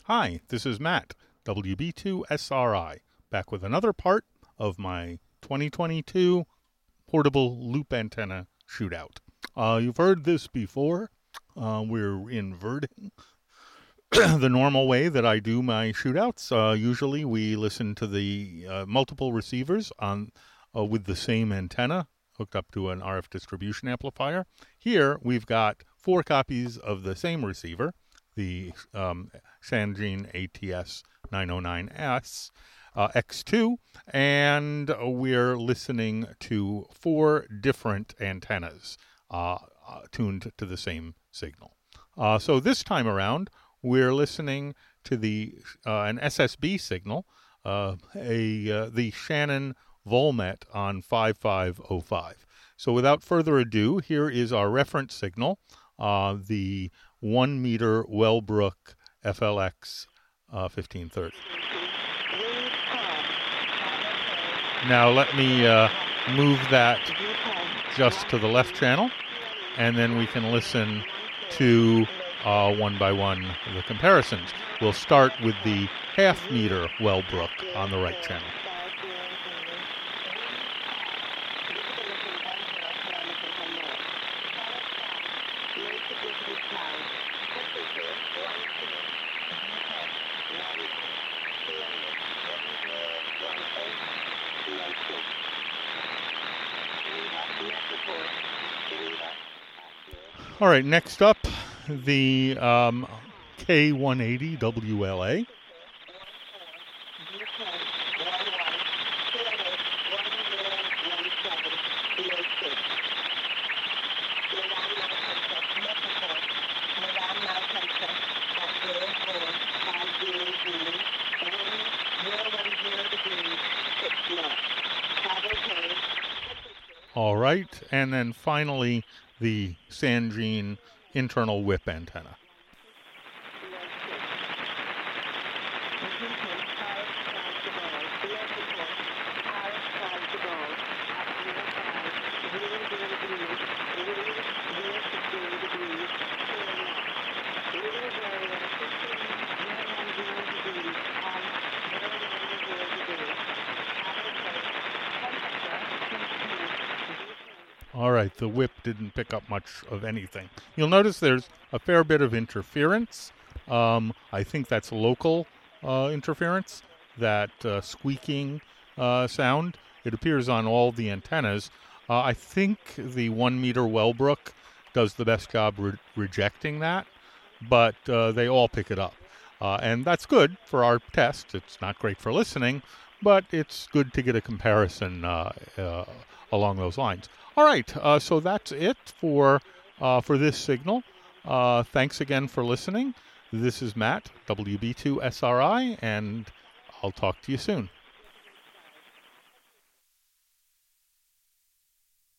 Hi, this is Matt, WB2SRI, back with another part of my 2022 portable loop antenna shootout. You've heard this before. We're inverting the normal way that I do my shootouts. Usually we listen to the multiple receivers on with the same antenna hooked up to an RF distribution amplifier. Here we've got 4 copies of the same receiver, the Sangene ATS 909S X2, and we're listening to 4 different antennas tuned to the same signal. So this time around, we're listening to an SSB signal, the Shannon Volmet on 5505. So without further ado, here is our reference signal, the 1 meter Wellbrook FLX 1530. Now let me move that just to the left channel, and then we can listen to one by one the comparisons. We'll start with the half meter Wellbrook on the right channel. All right, next up, the K180 WLA. All right, and then finally, the Sangene internal whip antenna. All right, the whip didn't pick up much of anything. You'll notice there's a fair bit of interference. I think that's local interference, that squeaking sound. It appears on all the antennas. I think the 1 meter Wellbrook does the best job rejecting that, but they all pick it up. And that's good for our test. It's not great for listening, but it's good to get a comparison along those lines. All right, so that's it for this signal. Thanks again for listening. This is Matt, WB2SRI, and I'll talk to you soon.